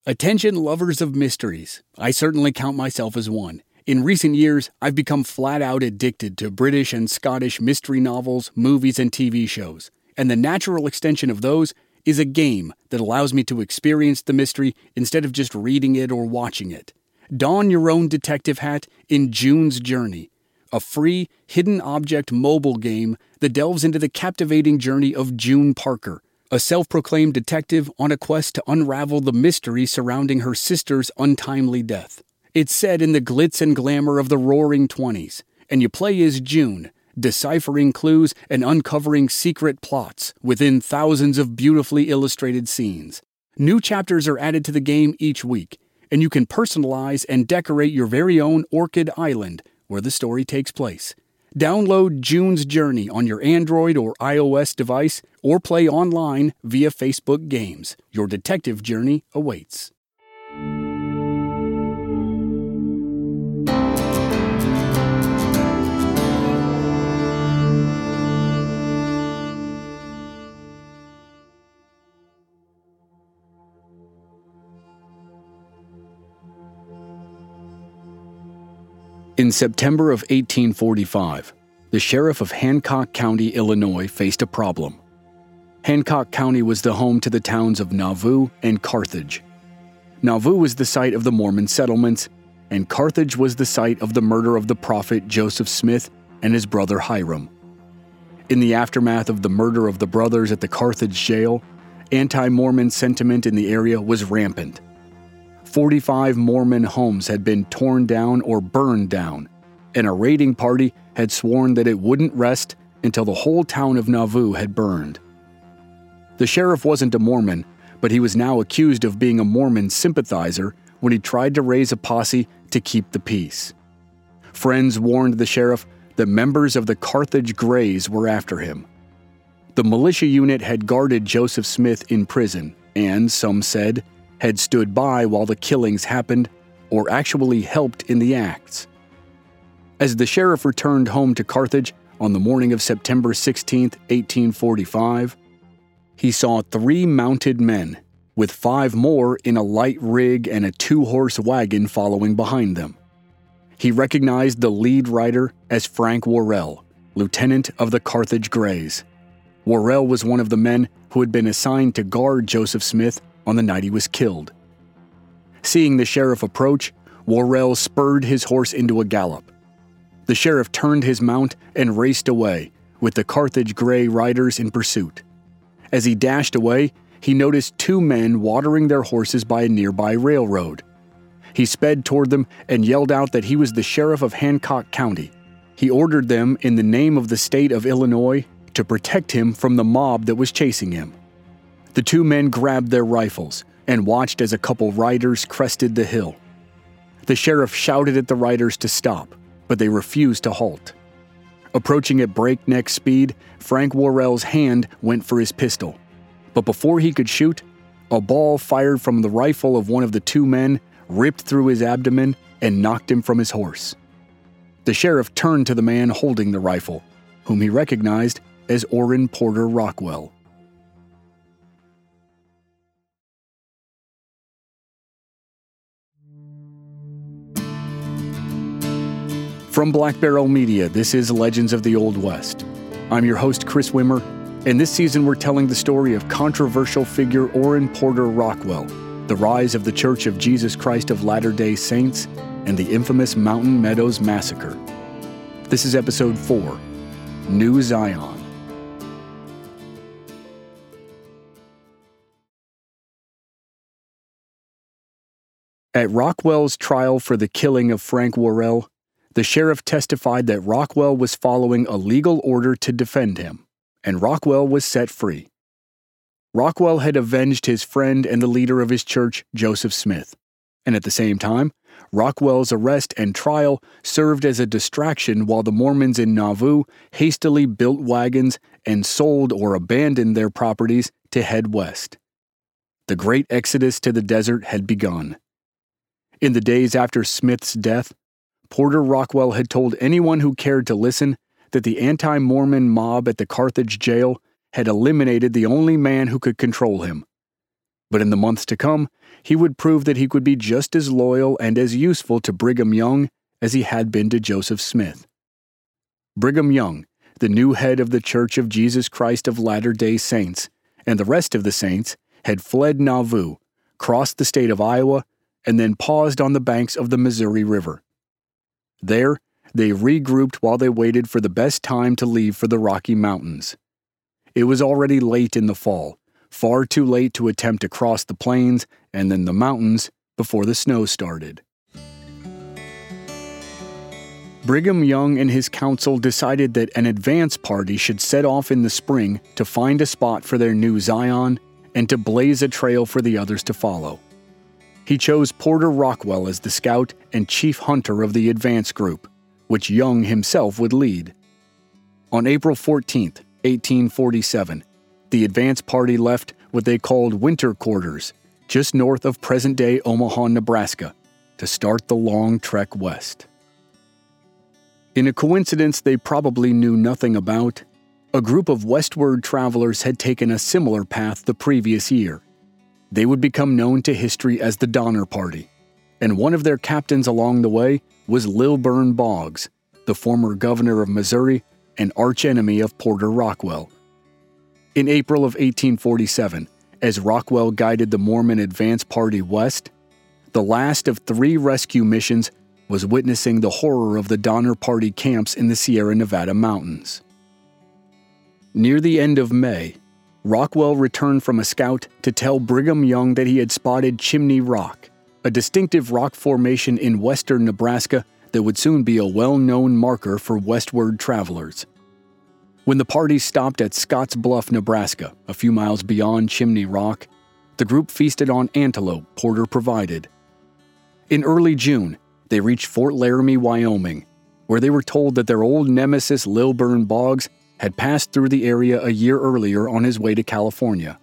Attention lovers of mysteries. I certainly count myself as one. In recent years, I've become flat out addicted to British and Scottish mystery novels, movies, and TV shows. And the natural extension of those is a game that allows me to experience the mystery instead of just reading it or watching it. Don your own detective hat in June's Journey, a free, hidden object mobile game that delves into the captivating journey of June Parker, a self-proclaimed detective on a quest to unravel the mystery surrounding her sister's untimely death. It's set in the glitz and glamour of the Roaring '20s, and you play as June, deciphering clues and uncovering secret plots within thousands of beautifully illustrated scenes. New chapters are added to the game each week, and you can personalize and decorate your very own Orchid Island, where the story takes place. Download June's Journey on your Android or iOS device, or play online via Facebook Games. Your detective journey awaits. In September of 1845, the sheriff of Hancock County, Illinois, faced a problem. Hancock County was the home to the towns of Nauvoo and Carthage. Nauvoo was the site of the Mormon settlements, and Carthage was the site of the murder of the prophet Joseph Smith and his brother Hyrum. In the aftermath of the murder of the brothers at the Carthage jail, anti-Mormon sentiment in the area was rampant. 45 Mormon homes had been torn down or burned down, and a raiding party had sworn that it wouldn't rest until the whole town of Nauvoo had burned. The sheriff wasn't a Mormon, but he was now accused of being a Mormon sympathizer when he tried to raise a posse to keep the peace. Friends warned the sheriff that members of the Carthage Greys were after him. The militia unit had guarded Joseph Smith in prison and, some said, had stood by while the killings happened or actually helped in the acts. As the sheriff returned home to Carthage on the morning of September 16, 1845, he saw 3 mounted men, with 5 more in a light rig and a 2-horse wagon following behind them. He recognized the lead rider as Frank Worrell, lieutenant of the Carthage Greys. Worrell was one of the men who had been assigned to guard Joseph Smith on the night he was killed. Seeing the sheriff approach, Worrell spurred his horse into a gallop. The sheriff turned his mount and raced away, with the Carthage Grey riders in pursuit. As he dashed away, he noticed 2 men watering their horses by a nearby railroad. He sped toward them and yelled out that he was the sheriff of Hancock County. He ordered them, in the name of the state of Illinois, to protect him from the mob that was chasing him. The 2 men grabbed their rifles and watched as a couple riders crested the hill. The sheriff shouted at the riders to stop, but they refused to halt. Approaching at breakneck speed, Frank Worrell's hand went for his pistol. But before he could shoot, a ball fired from the rifle of one of the 2 men ripped through his abdomen and knocked him from his horse. The sheriff turned to the man holding the rifle, whom he recognized as Orrin Porter Rockwell. From Black Barrel Media, this is Legends of the Old West. I'm your host, Chris Wimmer, and this season we're telling the story of controversial figure Orrin Porter Rockwell, the rise of the Church of Jesus Christ of Latter-day Saints, and the infamous Mountain Meadows Massacre. This is Episode 4, New Zion. At Rockwell's trial for the killing of Frank Worrell, the sheriff testified that Rockwell was following a legal order to defend him, and Rockwell was set free. Rockwell had avenged his friend and the leader of his church, Joseph Smith, and at the same time, Rockwell's arrest and trial served as a distraction while the Mormons in Nauvoo hastily built wagons and sold or abandoned their properties to head west. The great exodus to the desert had begun. In the days after Smith's death, Porter Rockwell had told anyone who cared to listen that the anti-Mormon mob at the Carthage jail had eliminated the only man who could control him. But in the months to come, he would prove that he could be just as loyal and as useful to Brigham Young as he had been to Joseph Smith. Brigham Young, the new head of the Church of Jesus Christ of Latter-day Saints, and the rest of the saints, had fled Nauvoo, crossed the state of Iowa, and then paused on the banks of the Missouri River. There, they regrouped while they waited for the best time to leave for the Rocky Mountains. It was already late in the fall, far too late to attempt to cross the plains and then the mountains before the snow started. Brigham Young and his council decided that an advance party should set off in the spring to find a spot for their new Zion and to blaze a trail for the others to follow. He chose Porter Rockwell as the scout and chief hunter of the advance group, which Young himself would lead. On April 14, 1847, the advance party left what they called winter quarters, just north of present-day Omaha, Nebraska, to start the long trek west. In a coincidence they probably knew nothing about, a group of westward travelers had taken a similar path the previous year. They would become known to history as the Donner Party, and one of their captains along the way was Lilburn Boggs, the former governor of Missouri and archenemy of Porter Rockwell. In April of 1847, as Rockwell guided the Mormon advance party west, the last of 3 rescue missions was witnessing the horror of the Donner Party camps in the Sierra Nevada mountains. Near the end of May, Rockwell returned from a scout to tell Brigham Young that he had spotted Chimney Rock, a distinctive rock formation in western Nebraska that would soon be a well-known marker for westward travelers. When the party stopped at Scotts Bluff, Nebraska, a few miles beyond Chimney Rock, the group feasted on antelope Porter provided. In early June, they reached Fort Laramie, Wyoming, where they were told that their old nemesis Lilburn Boggs had passed through the area a year earlier on his way to California.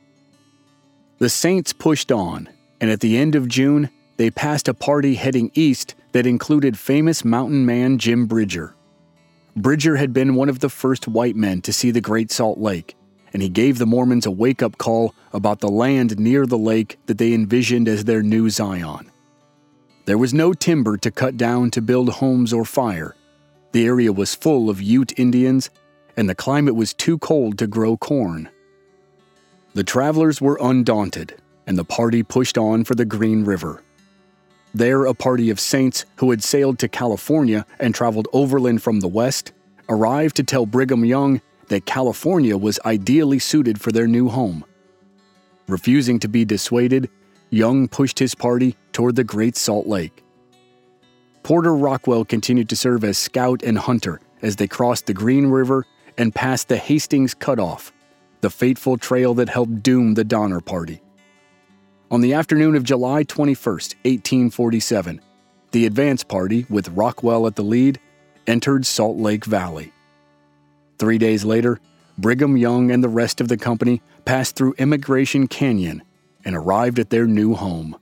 The Saints pushed on, and at the end of June, they passed a party heading east that included famous mountain man Jim Bridger. Bridger had been one of the first white men to see the Great Salt Lake, and he gave the Mormons a wake-up call about the land near the lake that they envisioned as their new Zion. There was no timber to cut down to build homes or fire. The area was full of Ute Indians, and the climate was too cold to grow corn. The travelers were undaunted, and the party pushed on for the Green River. There, a party of saints who had sailed to California and traveled overland from the west arrived to tell Brigham Young that California was ideally suited for their new home. Refusing to be dissuaded, Young pushed his party toward the Great Salt Lake. Porter Rockwell continued to serve as scout and hunter as they crossed the Green River and passed the Hastings Cutoff, the fateful trail that helped doom the Donner Party. On the afternoon of July 21, 1847, the advance party, with Rockwell at the lead, entered Salt Lake Valley. 3 days later, Brigham Young and the rest of the company passed through Immigration Canyon and arrived at their new home.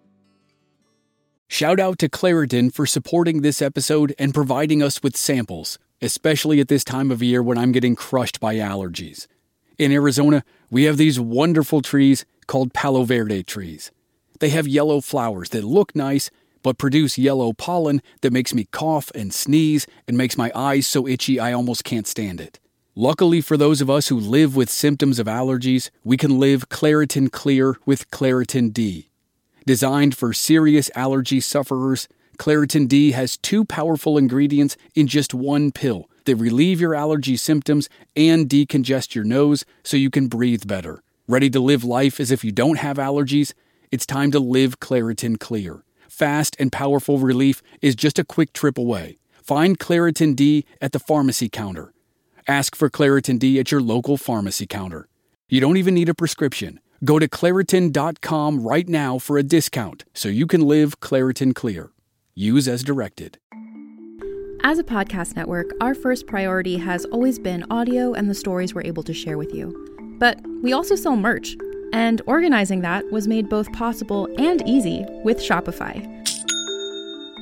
Shout out to Claritin for supporting this episode and providing us with samples, especially at this time of year when I'm getting crushed by allergies. In Arizona, we have these wonderful trees called Palo Verde trees. They have yellow flowers that look nice, but produce yellow pollen that makes me cough and sneeze and makes my eyes so itchy I almost can't stand it. Luckily for those of us who live with symptoms of allergies, we can live Claritin Clear with Claritin D. Designed for serious allergy sufferers, Claritin D has 2 powerful ingredients in just 1 pill that relieve your allergy symptoms and decongest your nose so you can breathe better. Ready to live life as if you don't have allergies? It's time to live Claritin Clear. Fast and powerful relief is just a quick trip away. Find Claritin D at the pharmacy counter. Ask for Claritin D at your local pharmacy counter. You don't even need a prescription. Go to Claritin.com right now for a discount so you can live Claritin Clear. Use as directed. As a podcast network, our first priority has always been audio and the stories we're able to share with you. But we also sell merch, and organizing that was made both possible and easy with Shopify.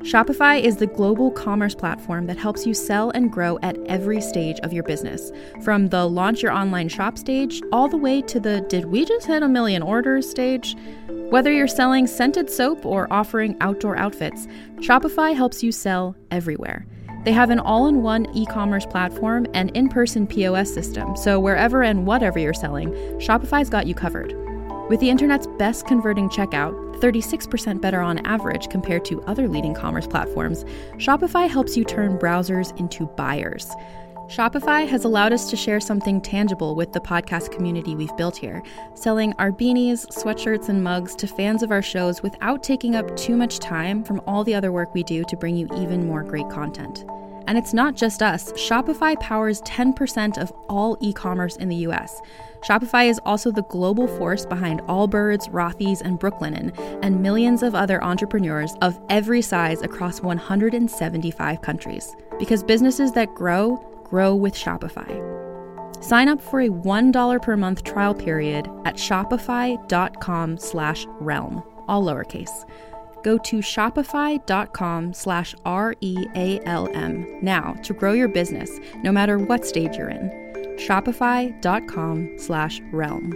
Shopify is the global commerce platform that helps you sell and grow at every stage of your business, from the launch your online shop stage all the way to the did we just hit 1 million orders stage. Whether you're selling scented soap or offering outdoor outfits, Shopify helps you sell everywhere. They have an all-in-one e-commerce platform and in-person POS system, so wherever and whatever you're selling, Shopify's got you covered. With the internet's best converting checkout, 36% better on average compared to other leading commerce platforms, Shopify helps you turn browsers into buyers. Shopify has allowed us to share something tangible with the podcast community we've built here, selling our beanies, sweatshirts, and mugs to fans of our shows without taking up too much time from all the other work we do to bring you even more great content. And it's not just us. Shopify powers 10% of all e-commerce in the US. Shopify is also the global force behind Allbirds, Rothy's, and Brooklinen, and millions of other entrepreneurs of every size across 175 countries. Because businesses that grow with Shopify. Sign up for a $1 per month trial period at shopify.com/realm, all lowercase. Go to shopify.com/REALM now to grow your business, no matter what stage you're in. Shopify.com/realm.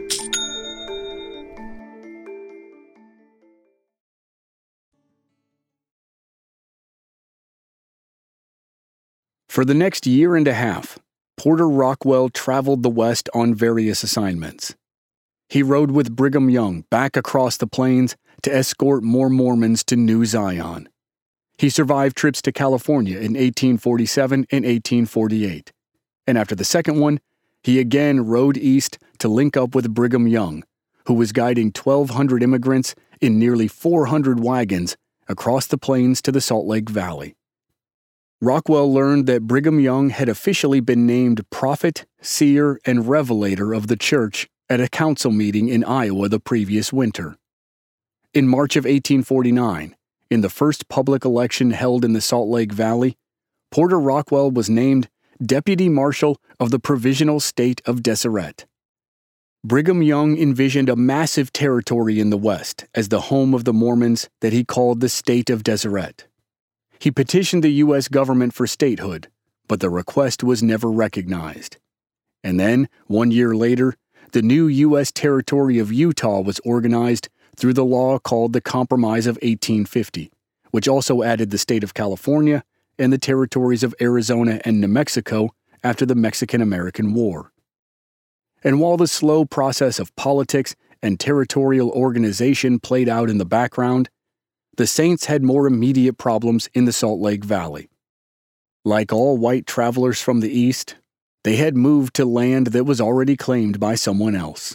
For the next year and a half, Porter Rockwell traveled the West on various assignments. He rode with Brigham Young back across the plains to escort more Mormons to New Zion. He survived trips to California in 1847 and 1848, and after the second one, he again rode east to link up with Brigham Young, who was guiding 1,200 immigrants in nearly 400 wagons across the plains to the Salt Lake Valley. Rockwell learned that Brigham Young had officially been named prophet, seer, and revelator of the church at a council meeting in Iowa the previous winter. In March of 1849, in the first public election held in the Salt Lake Valley, Porter Rockwell was named Deputy Marshal of the Provisional State of Deseret. Brigham Young envisioned a massive territory in the West as the home of the Mormons that he called the State of Deseret. He petitioned the U.S. government for statehood, but the request was never recognized. And then, 1 year later, the new U.S. territory of Utah was organized through the law called the Compromise of 1850, which also added the state of California and the territories of Arizona and New Mexico after the Mexican-American War. And while the slow process of politics and territorial organization played out in the background, the Saints had more immediate problems in the Salt Lake Valley. Like all white travelers from the East, they had moved to land that was already claimed by someone else.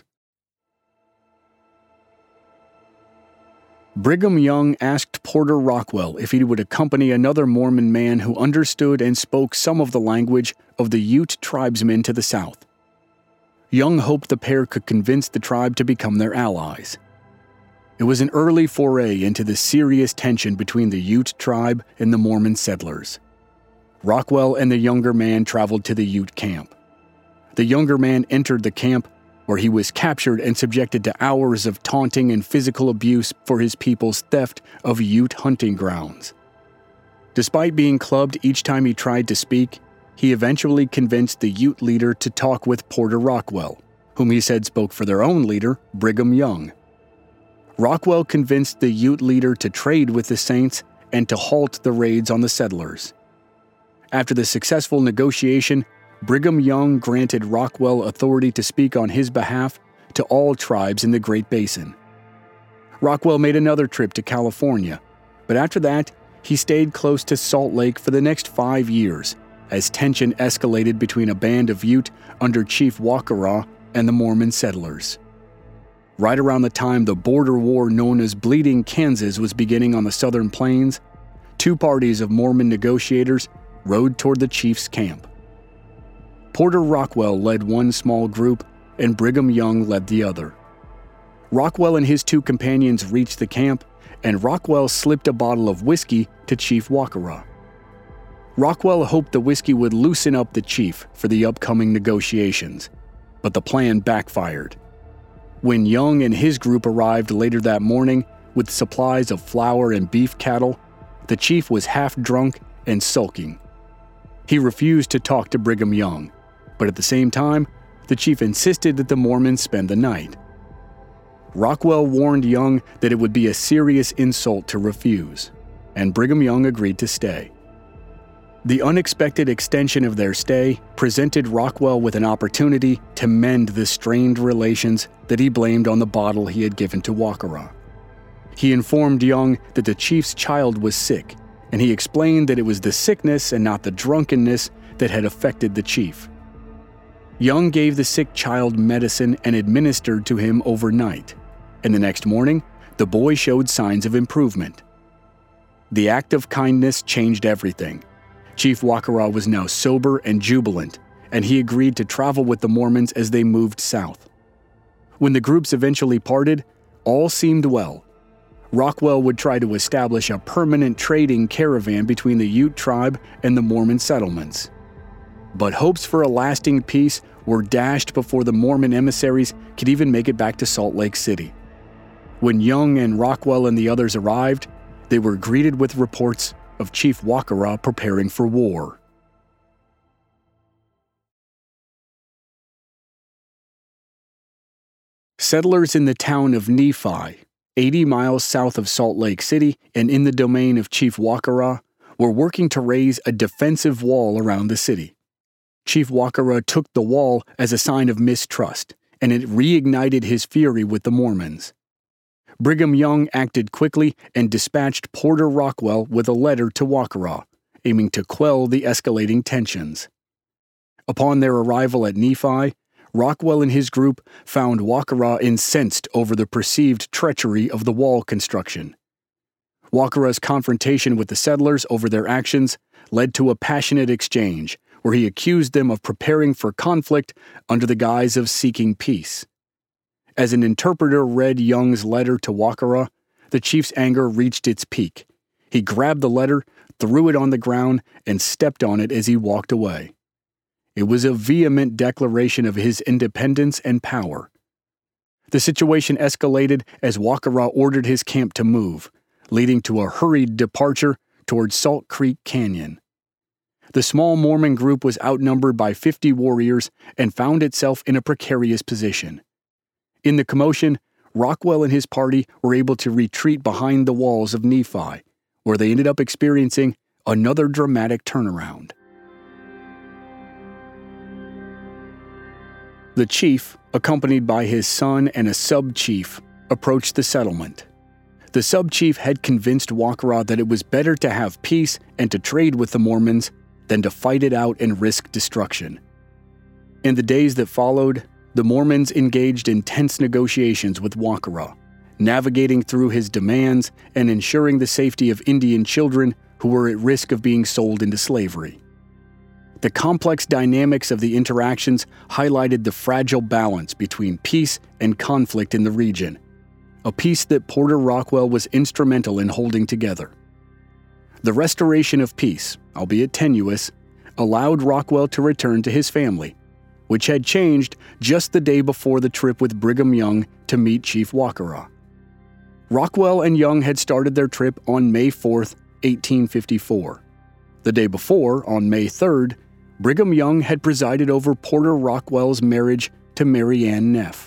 Brigham Young asked Porter Rockwell if he would accompany another Mormon man who understood and spoke some of the language of the Ute tribesmen to the south. Young hoped the pair could convince the tribe to become their allies. It was an early foray into the serious tension between the Ute tribe and the Mormon settlers. Rockwell and the younger man traveled to the Ute camp. The younger man entered the camp, where he was captured and subjected to hours of taunting and physical abuse for his people's theft of Ute hunting grounds. Despite being clubbed each time he tried to speak, he eventually convinced the Ute leader to talk with Porter Rockwell, whom he said spoke for their own leader, Brigham Young. Rockwell convinced the Ute leader to trade with the Saints and to halt the raids on the settlers. After the successful negotiation, Brigham Young granted Rockwell authority to speak on his behalf to all tribes in the Great Basin. Rockwell made another trip to California, but after that, he stayed close to Salt Lake for the next 5 years, as tension escalated between a band of Ute under Chief Wakara and the Mormon settlers. Right around the time the border war known as Bleeding Kansas was beginning on the southern plains, two parties of Mormon negotiators rode toward the chief's camp. Porter Rockwell led one small group, and Brigham Young led the other. Rockwell and his two companions reached the camp, and Rockwell slipped a bottle of whiskey to Chief Wakara. Rockwell hoped the whiskey would loosen up the chief for the upcoming negotiations, but the plan backfired. When Young and his group arrived later that morning with supplies of flour and beef cattle, the chief was half drunk and sulking. He refused to talk to Brigham Young, but at the same time, the chief insisted that the Mormons spend the night. Rockwell warned Young that it would be a serious insult to refuse, and Brigham Young agreed to stay. The unexpected extension of their stay presented Rockwell with an opportunity to mend the strained relations that he blamed on the bottle he had given to Wa-Ka-Ra. He informed Young that the chief's child was sick, and he explained that it was the sickness and not the drunkenness that had affected the chief. Young gave the sick child medicine and administered to him overnight, and the next morning, the boy showed signs of improvement. The act of kindness changed everything. Chief Wa-Ka-Ra was now sober and jubilant, and he agreed to travel with the Mormons as they moved south. When the groups eventually parted, all seemed well. Rockwell would try to establish a permanent trading caravan between the Ute tribe and the Mormon settlements. But hopes for a lasting peace were dashed before the Mormon emissaries could even make it back to Salt Lake City. When Young and Rockwell and the others arrived, they were greeted with reports of Chief Wa-Ka-Ra preparing for war. Settlers in the town of Nephi, 80 miles south of Salt Lake City and in the domain of Chief Wa-Ka-Ra, were working to raise a defensive wall around the city. Chief Wa-Ka-Ra took the wall as a sign of mistrust, and it reignited his fury with the Mormons. Brigham Young acted quickly and dispatched Porter Rockwell with a letter to Wa-Ka-Ra, aiming to quell the escalating tensions. Upon their arrival at Nephi, Rockwell and his group found Wa-Ka-Ra incensed over the perceived treachery of the wall construction. Wa-Ka-Ra's confrontation with the settlers over their actions led to a passionate exchange, where he accused them of preparing for conflict under the guise of seeking peace. As an interpreter read Young's letter to Wa-Ka-Ra, the chief's anger reached its peak. He grabbed the letter, threw it on the ground, and stepped on it as he walked away. It was a vehement declaration of his independence and power. The situation escalated as Wa-Ka-Ra ordered his camp to move, leading to a hurried departure toward Salt Creek Canyon. The small Mormon group was outnumbered by 50 warriors and found itself in a precarious position. In the commotion, Rockwell and his party were able to retreat behind the walls of Nephi, where they ended up experiencing another dramatic turnaround. The chief, accompanied by his son and a sub-chief, approached the settlement. The sub-chief had convinced Wa-Ka-Ra that it was better to have peace and to trade with the Mormons than to fight it out and risk destruction. In the days that followed, the Mormons engaged in tense negotiations with Wa-Ka-Ra, navigating through his demands and ensuring the safety of Indian children who were at risk of being sold into slavery. The complex dynamics of the interactions highlighted the fragile balance between peace and conflict in the region, a peace that Porter Rockwell was instrumental in holding together. The restoration of peace, albeit tenuous, allowed Rockwell to return to his family, which had changed just the day before the trip with Brigham Young to meet Chief Wa-Ka-Ra. Rockwell and Young had started their trip on May 4, 1854. The day before, on May 3rd, Brigham Young had presided over Porter Rockwell's marriage to Mary Ann Neff.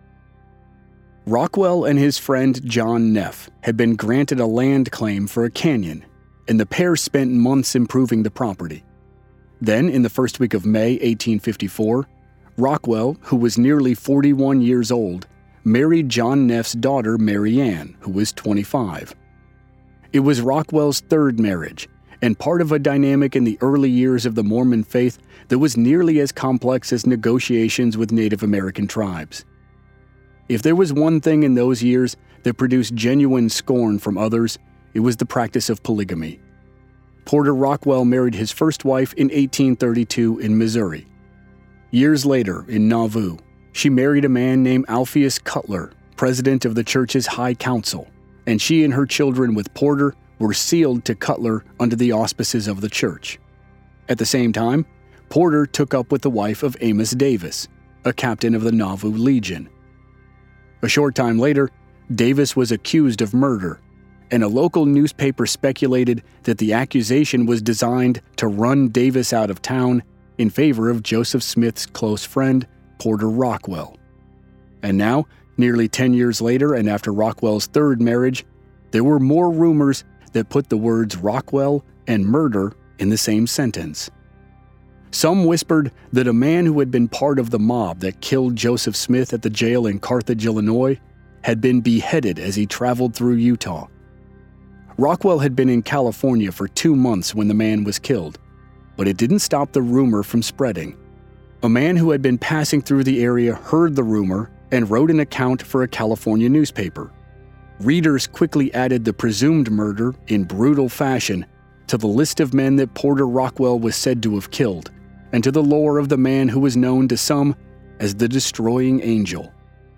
Rockwell and his friend John Neff had been granted a land claim for a canyon, and the pair spent months improving the property. Then, in the first week of May 1854, Rockwell, who was nearly 41 years old, married John Neff's daughter Mary Ann, who was 25. It was Rockwell's third marriage, and part of a dynamic in the early years of the Mormon faith that was nearly as complex as negotiations with Native American tribes. If there was one thing in those years that produced genuine scorn from others, it was the practice of polygamy. Porter Rockwell married his first wife in 1832 in Missouri. Years later, in Nauvoo, she married a man named Alpheus Cutler, president of the church's High Council, and she and her children with Porter were sealed to Cutler under the auspices of the church. At the same time, Porter took up with the wife of Amos Davis, a captain of the Nauvoo Legion. A short time later, Davis was accused of murder, and a local newspaper speculated that the accusation was designed to run Davis out of town in favor of Joseph Smith's close friend, Porter Rockwell. And now, nearly 10 years later and after Rockwell's third marriage, there were more rumors that put the words Rockwell and murder in the same sentence. Some whispered that a man who had been part of the mob that killed Joseph Smith at the jail in Carthage, Illinois, had been beheaded as he traveled through Utah. Rockwell had been in California for 2 months when the man was killed, but it didn't stop the rumor from spreading. A man who had been passing through the area heard the rumor and wrote an account for a California newspaper. Readers quickly added the presumed murder in brutal fashion to the list of men that Porter Rockwell was said to have killed, and to the lore of the man who was known to some as the Destroying Angel.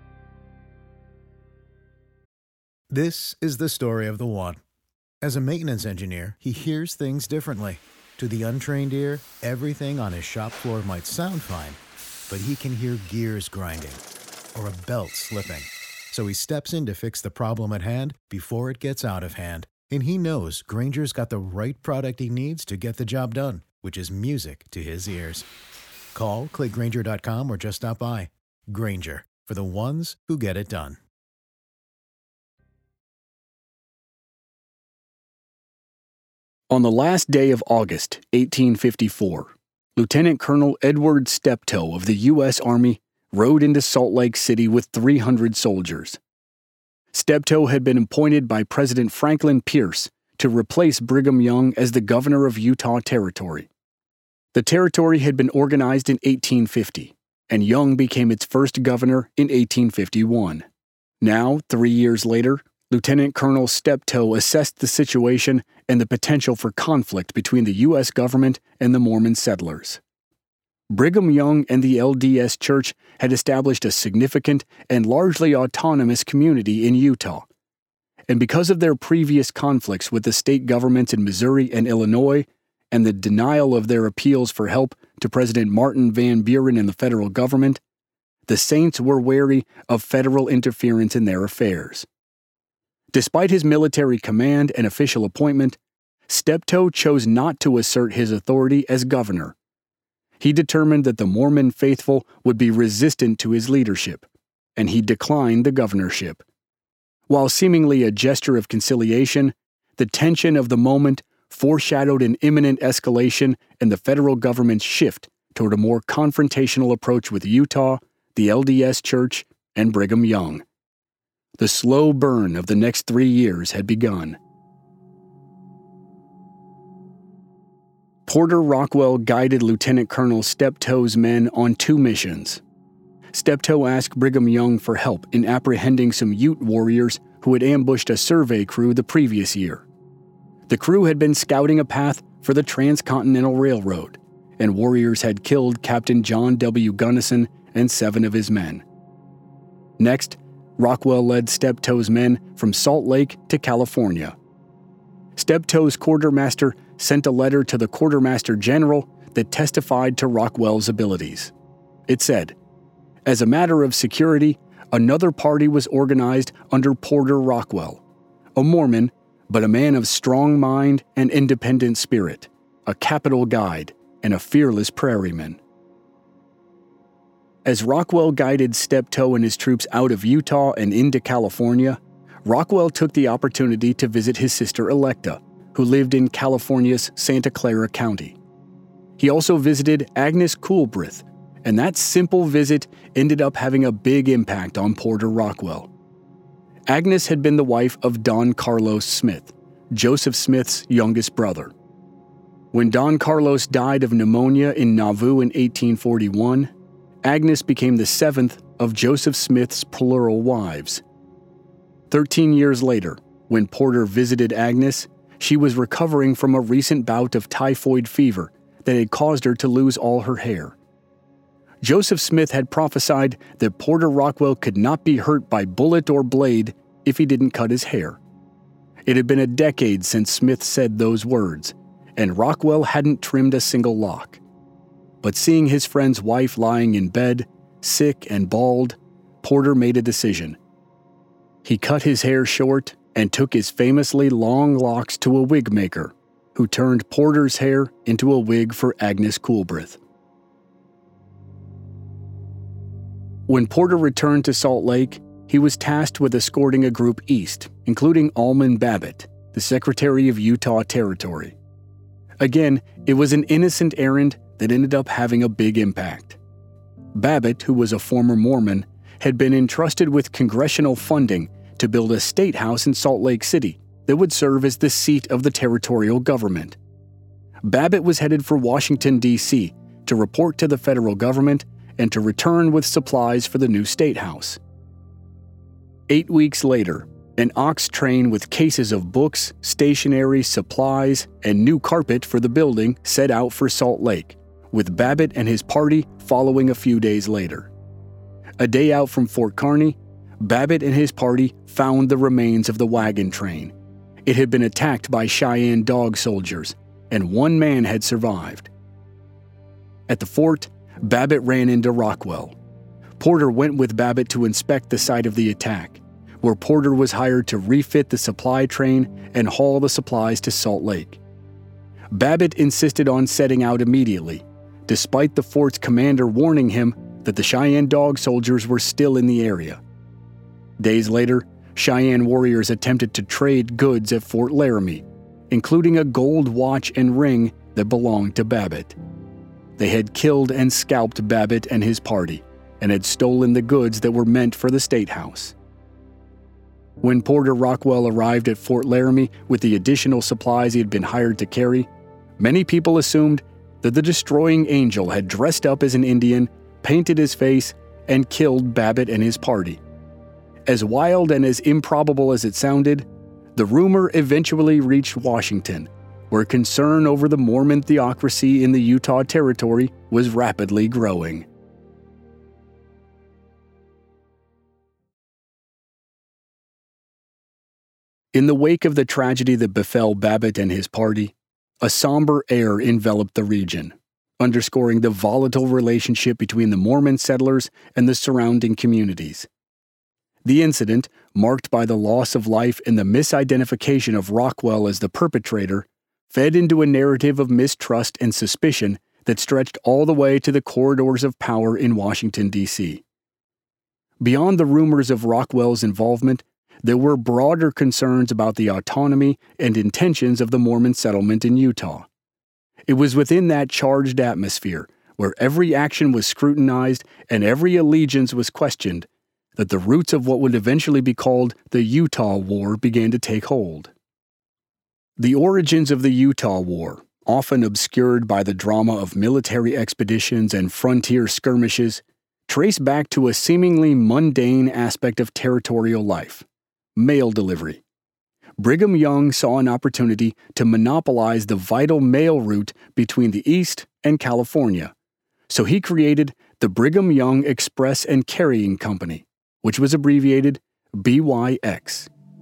This is the story of the one. As a maintenance engineer, he hears things differently. To the untrained ear, everything on his shop floor might sound fine, but he can hear gears grinding or a belt slipping. So he steps in to fix the problem at hand before it gets out of hand. And he knows Grainger's got the right product he needs to get the job done, which is music to his ears. Call, click Grainger.com, or just stop by. Grainger, for the ones who get it done. On the last day of August, 1854, Lieutenant Colonel Edward Steptoe of the U.S. Army rode into Salt Lake City with 300 soldiers. Steptoe had been appointed by President Franklin Pierce to replace Brigham Young as the governor of Utah Territory. The territory had been organized in 1850, and Young became its first governor in 1851. Now, 3 years later, Lieutenant Colonel Steptoe assessed the situation and the potential for conflict between the U.S. government and the Mormon settlers. Brigham Young and the LDS Church had established a significant and largely autonomous community in Utah. And because of their previous conflicts with the state governments in Missouri and Illinois, and the denial of their appeals for help to President Martin Van Buren and the federal government, the Saints were wary of federal interference in their affairs. Despite his military command and official appointment, Steptoe chose not to assert his authority as governor. He determined that the Mormon faithful would be resistant to his leadership, and he declined the governorship. While seemingly a gesture of conciliation, the tension of the moment foreshadowed an imminent escalation and the federal government's shift toward a more confrontational approach with Utah, the LDS Church, and Brigham Young. The slow burn of the next 3 years had begun. Porter Rockwell guided Lieutenant Colonel Steptoe's men on 2 missions. Steptoe asked Brigham Young for help in apprehending some Ute warriors who had ambushed a survey crew the previous year. The crew had been scouting a path for the Transcontinental Railroad, and warriors had killed Captain John W. Gunnison and 7 of his men. Next, Rockwell led Steptoe's men from Salt Lake to California. Steptoe's quartermaster sent a letter to the quartermaster general that testified to Rockwell's abilities. It said, "As a matter of security, another party was organized under Porter Rockwell, a Mormon, but a man of strong mind and independent spirit, a capital guide, and a fearless prairieman." As Rockwell guided Steptoe and his troops out of Utah and into California, Rockwell took the opportunity to visit his sister Electa, who lived in California's Santa Clara County. He also visited Agnes Coolbrith, and that simple visit ended up having a big impact on Porter Rockwell. Agnes had been the wife of Don Carlos Smith, Joseph Smith's youngest brother. When Don Carlos died of pneumonia in Nauvoo in 1841, Agnes became the 7th of Joseph Smith's plural wives. 13 years later, when Porter visited Agnes, she was recovering from a recent bout of typhoid fever that had caused her to lose all her hair. Joseph Smith had prophesied that Porter Rockwell could not be hurt by bullet or blade if he didn't cut his hair. It had been a decade since Smith said those words, and Rockwell hadn't trimmed a single lock. But seeing his friend's wife lying in bed, sick and bald, Porter made a decision. He cut his hair short and took his famously long locks to a wig maker, who turned Porter's hair into a wig for Agnes Coolbrith. When Porter returned to Salt Lake, he was tasked with escorting a group east, including Almon Babbitt, the Secretary of Utah Territory. Again, it was an innocent errand that ended up having a big impact. Babbitt, who was a former Mormon, had been entrusted with congressional funding to build a state house in Salt Lake City that would serve as the seat of the territorial government. Babbitt was headed for Washington, D.C. to report to the federal government and to return with supplies for the new state house. 8 weeks later, an ox train with cases of books, stationery, supplies, and new carpet for the building set out for Salt Lake, with Babbitt and his party following a few days later. A day out from Fort Kearny, Babbitt and his party found the remains of the wagon train. It had been attacked by Cheyenne dog soldiers, and one man had survived. At the fort, Babbitt ran into Rockwell. Porter went with Babbitt to inspect the site of the attack, where Porter was hired to refit the supply train and haul the supplies to Salt Lake. Babbitt insisted on setting out immediately, despite the fort's commander warning him that the Cheyenne dog soldiers were still in the area. Days later, Cheyenne warriors attempted to trade goods at Fort Laramie, including a gold watch and ring that belonged to Babbitt. They had killed and scalped Babbitt and his party, and had stolen the goods that were meant for the state house. When Porter Rockwell arrived at Fort Laramie with the additional supplies he had been hired to carry, many people assumed that the destroying angel had dressed up as an Indian, painted his face, and killed Babbitt and his party. As wild and as improbable as it sounded, the rumor eventually reached Washington, where concern over the Mormon theocracy in the Utah Territory was rapidly growing. In the wake of the tragedy that befell Babbitt and his party, a somber air enveloped the region, underscoring the volatile relationship between the Mormon settlers and the surrounding communities. The incident, marked by the loss of life and the misidentification of Rockwell as the perpetrator, fed into a narrative of mistrust and suspicion that stretched all the way to the corridors of power in Washington, D.C. Beyond the rumors of Rockwell's involvement, there were broader concerns about the autonomy and intentions of the Mormon settlement in Utah. It was within that charged atmosphere, where every action was scrutinized and every allegiance was questioned, that the roots of what would eventually be called the Utah War began to take hold. The origins of the Utah War, often obscured by the drama of military expeditions and frontier skirmishes, trace back to a seemingly mundane aspect of territorial life: mail delivery. Brigham Young saw an opportunity to monopolize the vital mail route between the East and California, so he created the Brigham Young Express and Carrying Company, which was abbreviated BYX.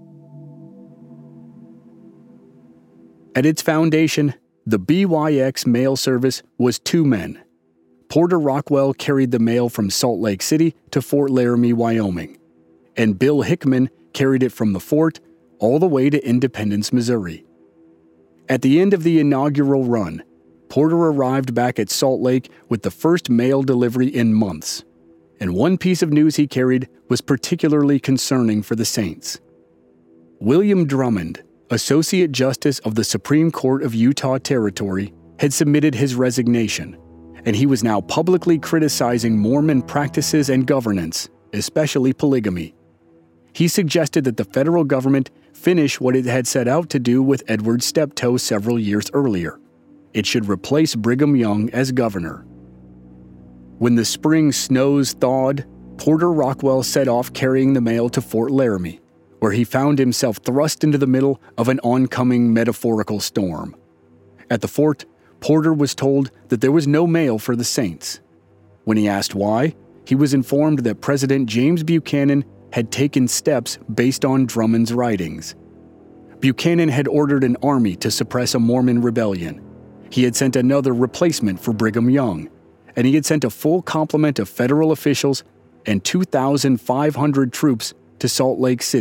At its foundation, the BYX mail service was two men. Porter Rockwell carried the mail from Salt Lake City to Fort Laramie, Wyoming, and Bill Hickman carried it from the fort all the way to Independence, Missouri. At the end of the inaugural run, Porter arrived back at Salt Lake with the first mail delivery in months, and one piece of news he carried was particularly concerning for the Saints. William Drummond, Associate Justice of the Supreme Court of Utah Territory, had submitted his resignation, and he was now publicly criticizing Mormon practices and governance, especially polygamy. He suggested that the federal government finish what it had set out to do with Edward Steptoe several years earlier. It should replace Brigham Young as governor. When the spring snows thawed, Porter Rockwell set off carrying the mail to Fort Laramie, where he found himself thrust into the middle of an oncoming metaphorical storm. At the fort, Porter was told that there was no mail for the Saints. When he asked why, he was informed that President James Buchanan had taken steps based on Drummond's writings. Buchanan had ordered an army to suppress a Mormon rebellion. He had sent another replacement for Brigham Young, and he had sent a full complement of federal officials and 2,500 troops to Salt Lake City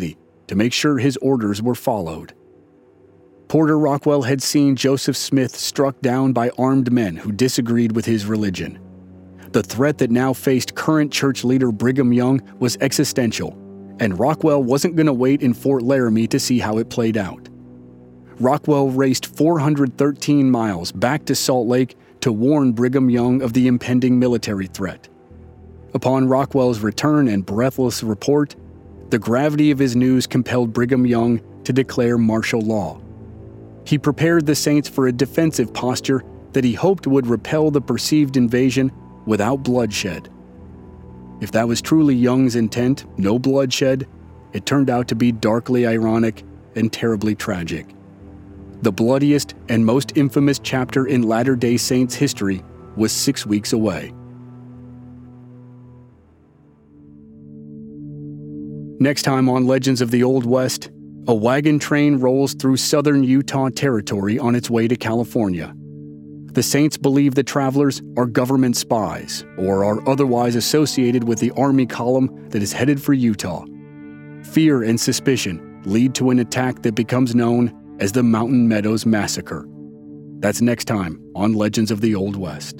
to make sure his orders were followed. Porter Rockwell had seen Joseph Smith struck down by armed men who disagreed with his religion. The threat that now faced current church leader Brigham Young was existential, and Rockwell wasn't going to wait in Fort Laramie to see how it played out. Rockwell raced 413 miles back to Salt Lake to warn Brigham Young of the impending military threat. Upon Rockwell's return and breathless report, the gravity of his news compelled Brigham Young to declare martial law. He prepared the Saints for a defensive posture that he hoped would repel the perceived invasion without bloodshed. If that was truly Young's intent, no bloodshed, it turned out to be darkly ironic and terribly tragic. The bloodiest and most infamous chapter in Latter-day Saints history was 6 weeks away. Next time on Legends of the Old West, a wagon train rolls through southern Utah territory on its way to California. The Saints believe the travelers are government spies or are otherwise associated with the Army column that is headed for Utah. Fear and suspicion lead to an attack that becomes known as the Mountain Meadows Massacre. That's next time on Legends of the Old West.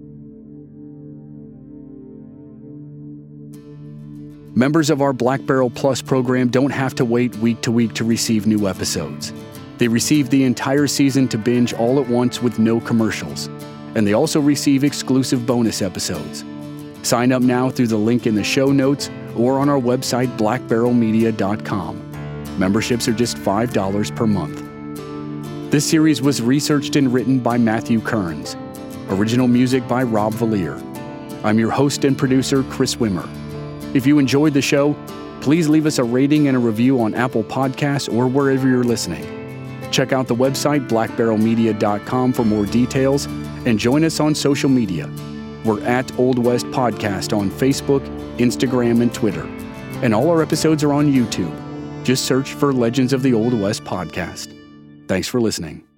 Members of our Black Barrel Plus program don't have to wait week to week to receive new episodes. They receive the entire season to binge all at once with no commercials. And they also receive exclusive bonus episodes. Sign up now through the link in the show notes or on our website blackbarrelmedia.com. Memberships are just $5 per month. This series was researched and written by Matthew Kearns. Original music by Rob Valier. I'm your host and producer, Chris Wimmer. If you enjoyed the show, please leave us a rating and a review on Apple Podcasts or wherever you're listening. Check out the website blackbarrelmedia.com for more details and join us on social media. We're at Old West Podcast on Facebook, Instagram, and Twitter. And all our episodes are on YouTube. Just search for Legends of the Old West Podcast. Thanks for listening.